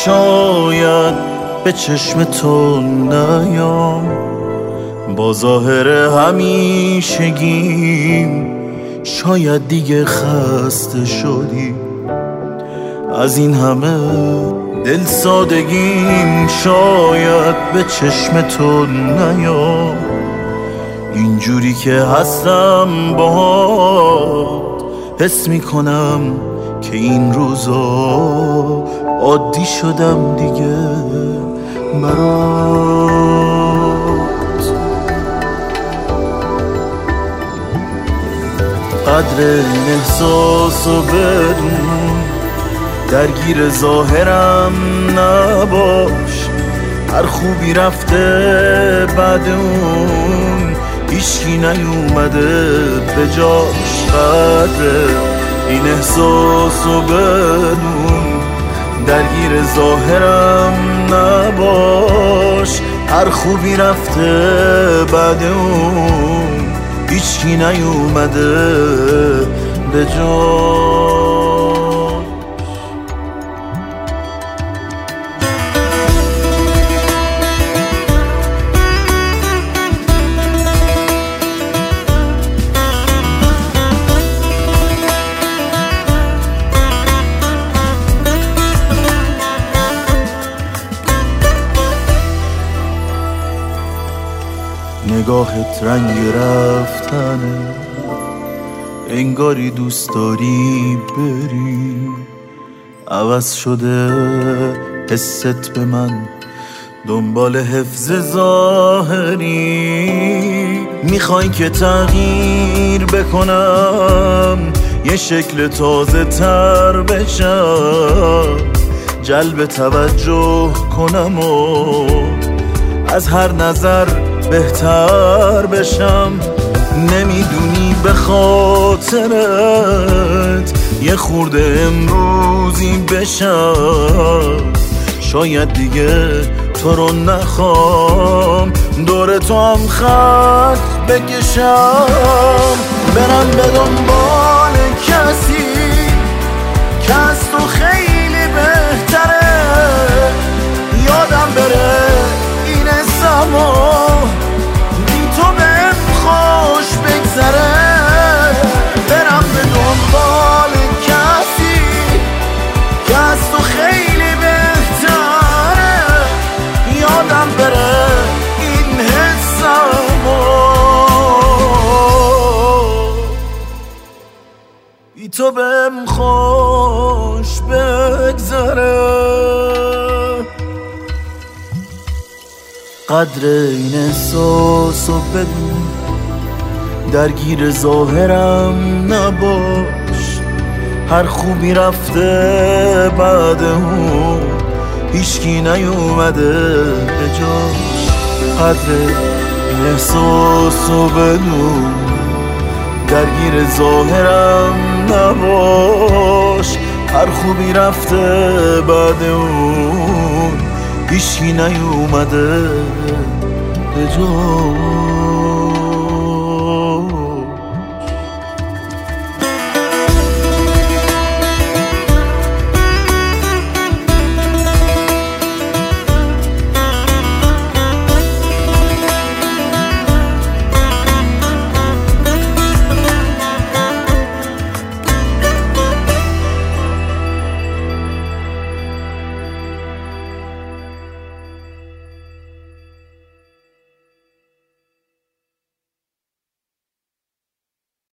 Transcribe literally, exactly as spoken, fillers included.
شاید به چشم تو نیام، با ظاهر همیشگیم شاید دیگه خسته شدی از این همه دل سادگیم. شاید به چشم تو نیام، اینجوری که هستم باهات حس میکنم که این روزا عادی شدم دیگه برات. قدر این احساسو بدون، درگیر ظاهرم نباش، هر خوبی رفته بعد اون هیچکی نیومده به جاش. قدر این احساسو بدون، درگیر ظاهرم نباش، هر خوبی رفته بعد اون هیچکی نیومده به جاش. نگاهت رنگ رفتنه، انگاری دوست داری بری، عوض شده حست به من، دنبال حفظ ظاهری. میخوای که تغییر بکنم، یه شکل تازه تر بشم، جلب توجه کنم و از هر نظر بهتر بشم. نمیدونی به خاطرت یه خورده امروزی بشم، شاید دیگه تو رو نخوام، دور تو هم خط بکشم، برم به دنبال کسی که از تو خیلی بهتره، یادم بره این زمان بی تو بهم خوش بگذره. برم به دنبال کسی که از تو خیلی بهتره، یادم بره این حسمو بی تو بهم خوش بگذره. قدر این احساسو بدون، درگیر ظاهرم نباش، هر خوبی رفته بعد اون هیچکی نیومده به جاش. قدر این احساسو بدون، درگیر ظاهرم نباش، هر خوبی رفته بعد اون هیچکی نیومده به جا.